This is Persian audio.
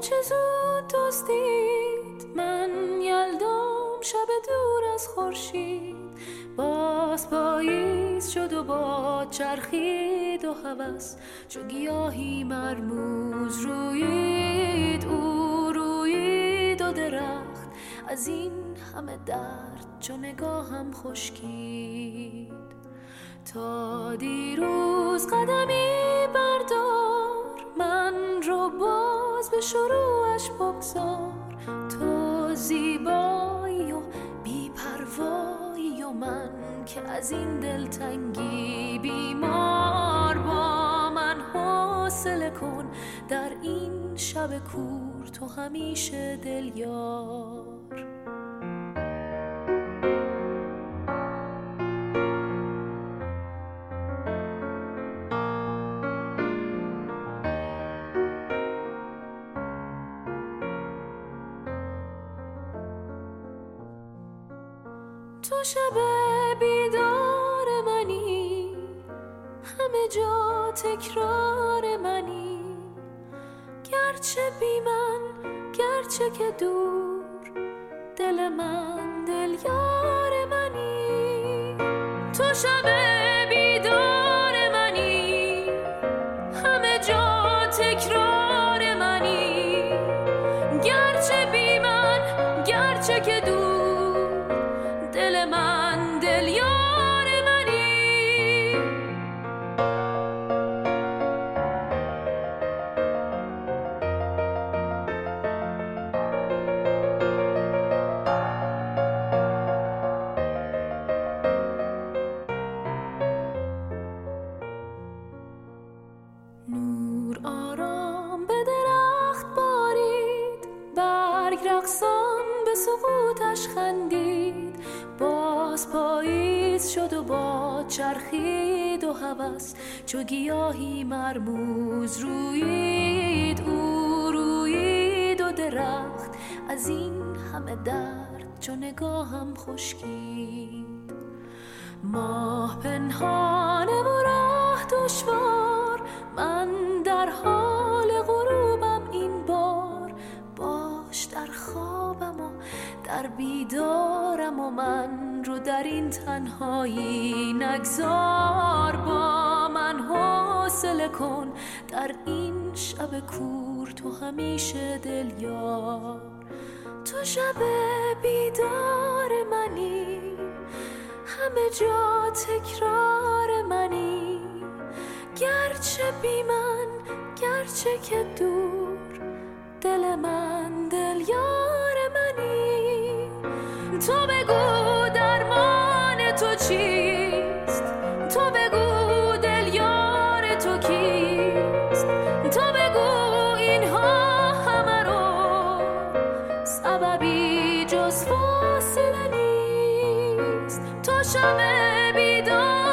چه زود دزدید من یلدام شب دور از خورشید. باز پاییز شد و باد چرخید و هوس چو گیاهی مرموز رویید. او رویید و درخت از این همه درد چو نگاهم خشکید. تا دیروز قدمی بردار من رو باز به شروعش بگذار. تو زیبایی و بی‌پروایی و من که از این دلتنگی بیمار. با من حوصله کن در این شب کور تو همیشه دلیار. تو شب بیدار منی همه جا تکرار منی. گرچه بی من گرچه که دور دل من دل یار منی. تو شب بیدار منی همه جا تکرار منی. گرچه بی من گرچه که دور دل من دل یار منی. نور آرام به درخت بارید، برگ رقصان به سقوطش خندید. باز پاییز شد و باد چرخید و هوس چو گیاهی مرموز رویید. او رویید و درخت از این همه درد چو نگاهم خشکید. ماه پنهانه و راه دشوار من در حال غروبم این بار. باش در خوابم و در بیدارم و من رو در این تنهایی نگذار. با من حوصله کن در این شب کور تو همیشه دلیار. تو شب بیدار منی همه جا تکرار منی. گرچه بی من گرچه که دور دل من دل یار منی. تو بگو درمان تو چیست، تو بگو دل یار تو کیست. تو بگو اینها همه رو سببی جز فاصله نیست. تو شب بیدار